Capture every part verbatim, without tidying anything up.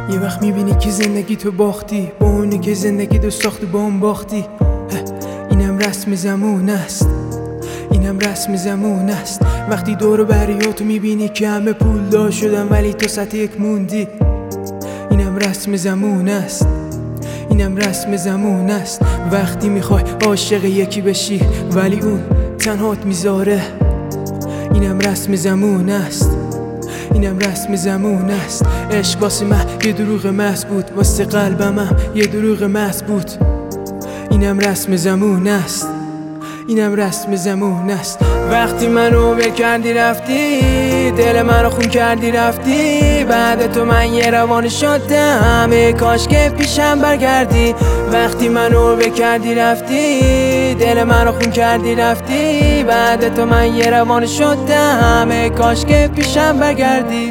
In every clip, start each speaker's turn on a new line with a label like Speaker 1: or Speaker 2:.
Speaker 1: یه وقت میبینی که زندگی تو باختی، با اونی که زندگی تو ساختی با اون باختی. اینم رسم زمون است، اینم رسم زمون است. وقتی دور و بریاتو میبینی که همه پولدار شدن ولی تو سطح یک موندی. اینم رسم زمون است، اینم رسم زمون است. وقتی میخوای عاشق یکی بشی ولی اون تنهات میذاره. اینم رسم زمون است، اینم رسم زمون است. عشق واسه من یه دروغ محض بود، واسه قلبم هم یه دروغ محض بود. اینم رسم زمون است، اینم رسم زمون است. وقتی منو ول کردی رفتی، دل منو خون کردی رفتی. بعد تو من یه روان شدم، ای کاش که پیشم برگردی. وقتی منو ول کردی رفتی، دل منو خون کردی رفتی. بعد تو من یه روان شدم، ای کاش که پیشم برگردی.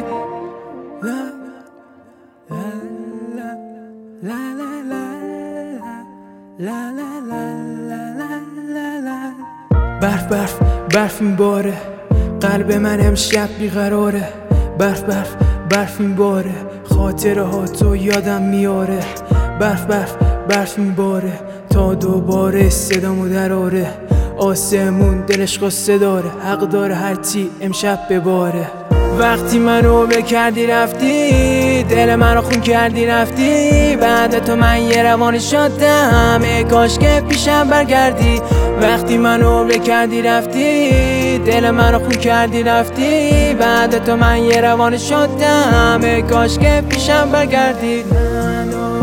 Speaker 1: برف برف برف میباره، قلب من امشب بیقراره. برف برف برف میباره، خاطره ها تو یادم میاره. برف برف برف میباره تا دوباره صدامو دراره. آسمون دلش قصه داره، حق داره هرچی امشب بباره. وقتی منو ول کردی رفتی، دل منو خون کردی رفتی. بعد تو من یه روان شدم، ای کاش که پیشم برگردی. وقتی منو ول کردی رفتی، دل منو خون کردی رفتی. بعد تو من یه روان شدم، ای کاش که پیشم برگردی.